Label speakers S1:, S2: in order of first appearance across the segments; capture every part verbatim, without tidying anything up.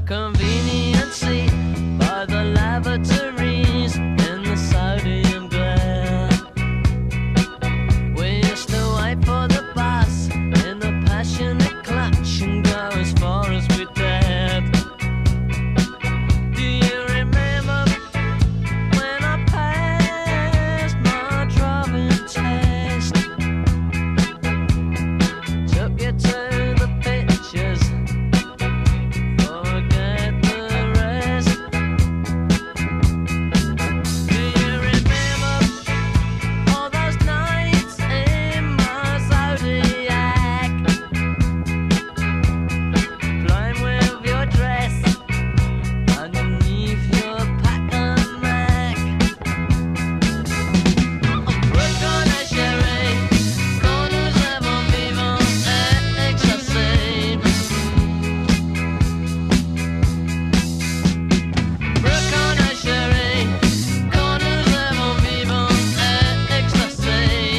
S1: convenient seat by the lavatories in the sodium glare. We used to wait for the bus in the passionate clutch and go as far as we dared. Do you remember when I passed my driving test? Took you to the pictures, forget the rest. Do you remember all those nights in my Zodiac, playing with your dress underneath your pattern Mac? Work on a sherry, corners of mon vivant et ecstasy. Work on a sherry, corners of mon vivant et ecstasy.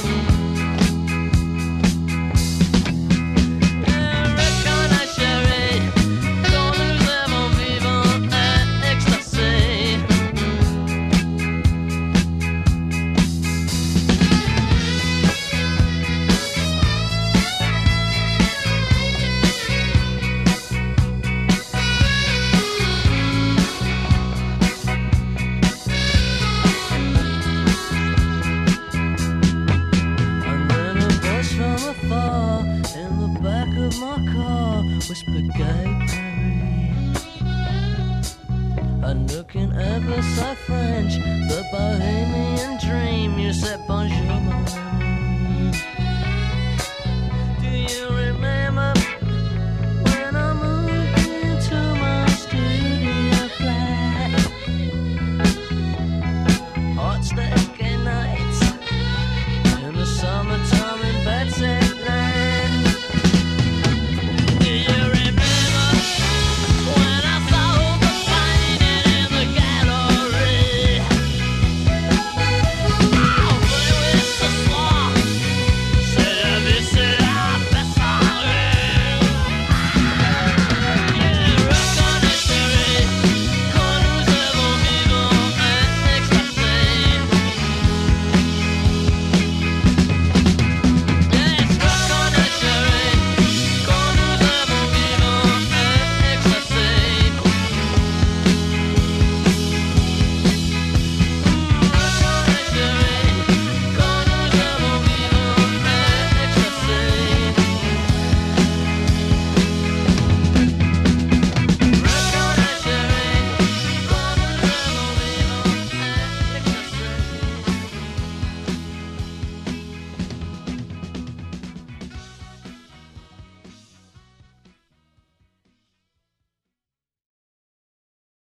S1: Work on a sherry, corners of mon vivant et ecstasy. And then a voice from afar in the back of my car whispered, "Gay Paris." And looking ever so French, the bohemian dream, you said, "Bonjour, mon ami."